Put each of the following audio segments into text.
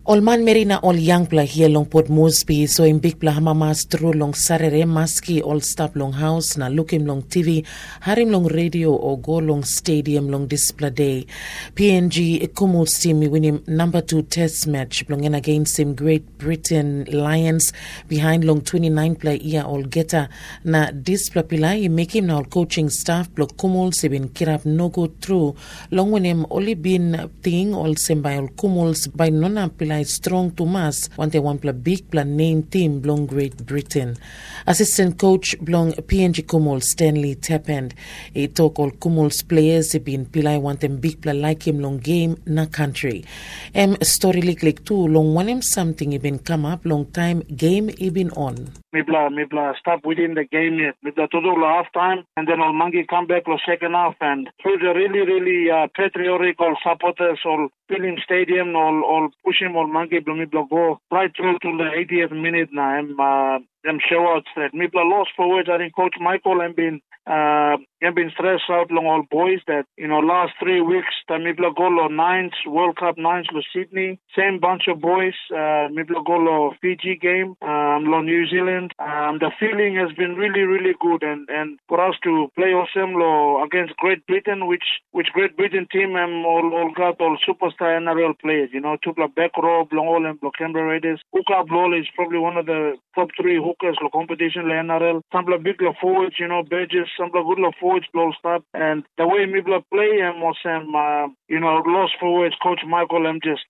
Olman Merina ol young pla here long Port Moresby so in big pla hamamas through long Saturday maski all stop long house na lookim long TV harim long radio or go long stadium long display day. PNG Kumul's team win him number 2 test match long against him Great Britain Lions behind long 29 play year all geta na display pila make him now coaching staff block Kumul's been kirap no go through long when him only been thing all same all Kumul's by nona pila strong to mass want they want play big plan name team belong Great Britain. Assistant coach belong PNG Kumul Stanley Tappend. He talk all Kumul's players been pila want them big play like him long game na country. Story like too long want him something even come up long time game even on. Mibla stop within the game yet. Mibla to do half time and then all Mangi come back the second half and through the really patriotic all supporters all filling stadium all pushing all Mangi Mibla go right through to the 80th minute now. I'm sure that Mibla lost forward. I think Coach Michael have been stressed out long all boys that last 3 weeks the Mibla Golo nines World Cup nines to Sydney same bunch of boys Mibla Golo Fiji game lo New Zealand the feeling has been really good and for us to play Osemlo against Great Britain which Great Britain team all got all superstar NRL players Tupla back row long all and Canberra Raiders Uka Blol is probably one of the top 3 hookers lo competition la NRL some big la forwards Burgess some good la forwards blow stop and the way Mibla play was lost forwards Coach Michael just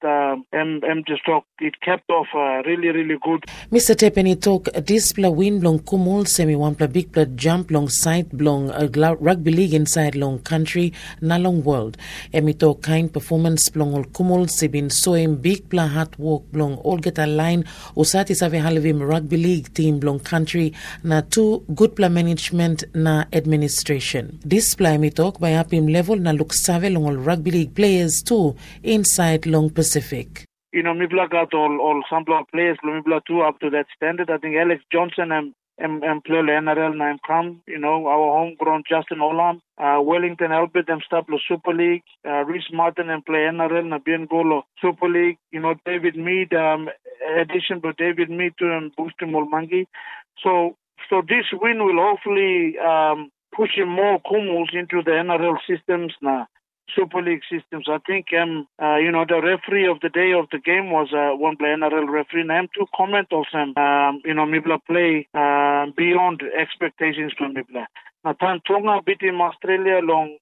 talk it kept off really good. Mr. Tepeni talk display win long Kumul semi one play big play jump long side long rugby league inside long country na long world. Emi talk kind performance long all Kumul sebin so in big play hard work long all get a line usati save halivim rugby league team long country na 2 good play management na administration. Display me talk by apim level na look save long all rugby league players too inside long Pacific. Mibla got all sample of players, Mibla too up to that standard. I think Alex Johnson and play NRL name come, our homegrown Justin Olam, Wellington Albert and stop the Super League, Reese Martin and play NRL na bien golo Super League, David Mead, addition to David Mead to boost him Mangi. So this win will hopefully push him more Kumuls into the NRL systems now. Super League systems. I think the referee of the day of the game was one play NRL referee. And to comment also Mibla play beyond expectations from Mibla. Now Tonga beat him Australia long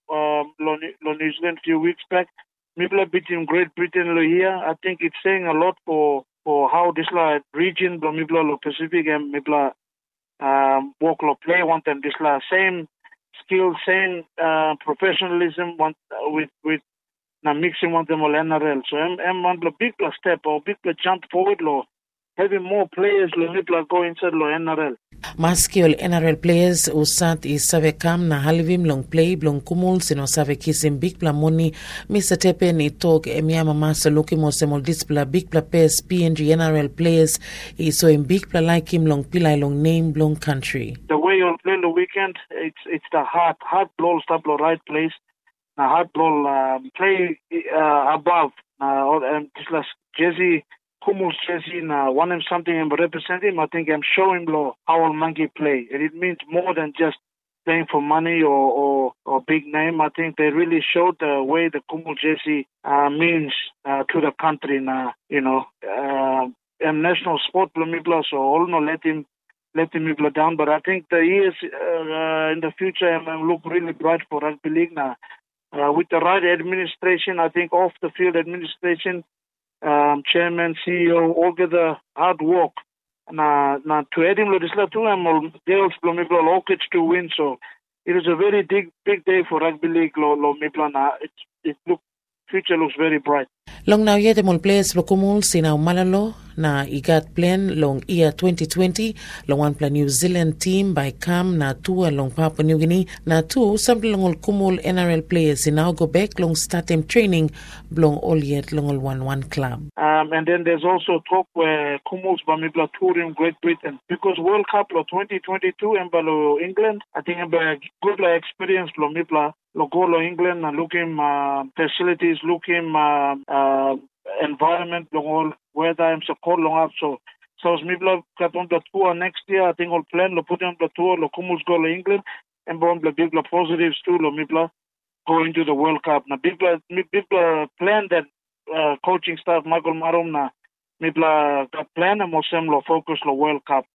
New Zealand few weeks back. Mibla beat him Great Britain here. I think it's saying a lot for how this region Mibla Pacific and Mibla walk play want them this same skill, same professionalism with now mixing one them all NRL. So I'm one big step or big jump forward having more players go inside NRL. Maskiol NRL players usat isave kam na halivim long play long Kumul sino save kisim big pla money Mr. Tepen itok emiama masa lokimo semol display big pla pairs PNG NRL players iso in big pla like him long pila long name long country. The way you'll play the weekend it's the hard ball stop the right place. Na hard ball play above just like Jesse Kumul's Jesse want him something and represent him. I think I'm showing how old Monkey play. And it means more than just playing for money or big name. I think they really showed the way the Kumul Jesse means to the country now, and national sport Mibla, so all no let him Mibla down. But I think the years in the future look really bright for rugby league now. With the right administration, I think off the field administration, chairman, CEO, all get the hard work. Now to add him girls Mibla kids to win. So it is a very big day for rugby league Mibla. Future looks very bright. Long now yet mol players lo Kumul sina malalo na igat plan long year 2020 long one plan New Zealand team by Cam na 2 long Papua New Guinea na 2 sample long Kumul NRL players now go back long start them training long all yet long all 1-1 club. And then there's also talk where Kumul's Bamibla touring Great Britain because World Cup 2022 and England I think good experience lo Mibla Logolo England looking facilities looking environment long all weather I'm so cold long up so as mibla kat on the tour next year I think all plan lo put on the tour lo kumus go to England and bon the big positives too lo mibla going to the World Cup na bibla plan that coaching staff Michael Marom na mibla kat plan and mosem lo focus lo World Cup